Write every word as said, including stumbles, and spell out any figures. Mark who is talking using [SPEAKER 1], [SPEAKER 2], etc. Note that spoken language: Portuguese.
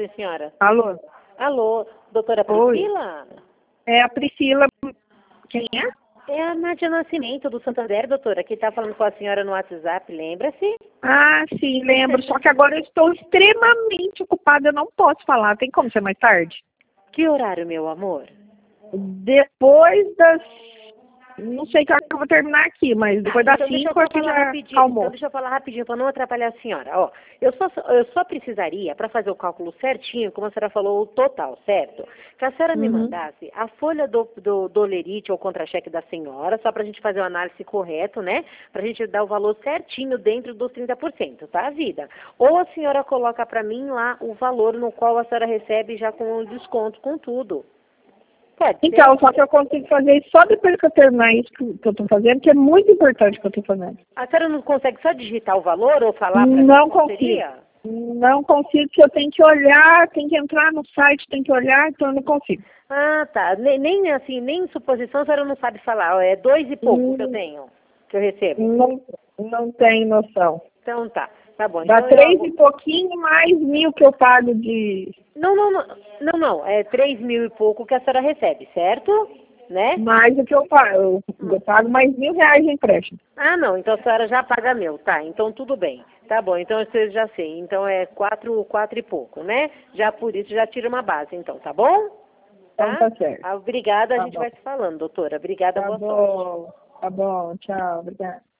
[SPEAKER 1] sim, senhora.
[SPEAKER 2] Alô?
[SPEAKER 1] Alô, doutora Priscila?
[SPEAKER 2] Oi. É a Priscila. Quem é?
[SPEAKER 1] É a Nádia Nascimento, do Santander, doutora, que está falando com a senhora no WhatsApp, lembra-se?
[SPEAKER 2] Ah, sim, lembro. Só que agora eu estou extremamente ocupada, eu não posso falar. Tem como ser mais tarde?
[SPEAKER 1] Que horário, meu amor?
[SPEAKER 2] Depois das... Não sei que hora que eu vou terminar aqui, mas depois das
[SPEAKER 1] Então, deixa eu
[SPEAKER 2] cinco
[SPEAKER 1] só
[SPEAKER 2] eu que
[SPEAKER 1] falar
[SPEAKER 2] já
[SPEAKER 1] rapidinho.
[SPEAKER 2] calmou.
[SPEAKER 1] Então, deixa eu falar rapidinho para não atrapalhar a senhora. Ó, eu só, eu só precisaria, para fazer o cálculo certinho, como a senhora falou, o total, certo? Que a senhora me
[SPEAKER 2] Uhum.
[SPEAKER 1] mandasse a folha do, do, do lerite ou contra-cheque da senhora, só para a gente fazer o análise correto, né? Para a gente dar o valor certinho dentro dos trinta por cento, tá, vida? Ou a senhora coloca para mim lá o valor no qual a senhora recebe já com o desconto, com tudo. Pode ser?
[SPEAKER 2] Então, só que eu consigo fazer isso só depois que eu terminar isso que que eu estou fazendo, que é muito importante o que eu estou fazendo.
[SPEAKER 1] A senhora não consegue só digitar o valor ou falar para mim
[SPEAKER 2] Não
[SPEAKER 1] qual
[SPEAKER 2] consigo.
[SPEAKER 1] seria?
[SPEAKER 2] Não consigo, porque eu tenho que olhar, tenho que entrar no site, tenho que olhar, então eu não consigo.
[SPEAKER 1] Ah, tá. Nem, nem assim, nem suposição a senhora não sabe falar. Ó, é dois e pouco
[SPEAKER 2] Hum,
[SPEAKER 1] que eu tenho, que eu recebo.
[SPEAKER 2] Não, não tenho noção.
[SPEAKER 1] Então tá, tá bom.
[SPEAKER 2] Dá
[SPEAKER 1] Então
[SPEAKER 2] três e
[SPEAKER 1] eu...
[SPEAKER 2] pouquinho mais mil que eu pago de
[SPEAKER 1] Não, não, não, não, não. É três mil e pouco que a senhora recebe, certo? Né?
[SPEAKER 2] mais do que eu pago. Eu, eu pago mais mil reais de empréstimo.
[SPEAKER 1] Ah, não. Então a senhora já paga meu. Tá, então tudo bem. Tá bom, então eu já sei. Então é quatro, quatro e pouco, né? Já por isso já tira uma base, então, tá bom?
[SPEAKER 2] Então
[SPEAKER 1] Tá?
[SPEAKER 2] tá certo.
[SPEAKER 1] Ah, obrigada, a
[SPEAKER 2] Tá
[SPEAKER 1] gente
[SPEAKER 2] bom.
[SPEAKER 1] vai se falando, doutora. Obrigada,
[SPEAKER 2] Tá
[SPEAKER 1] boa sorte.
[SPEAKER 2] bom. Tá bom. Tchau. Obrigada.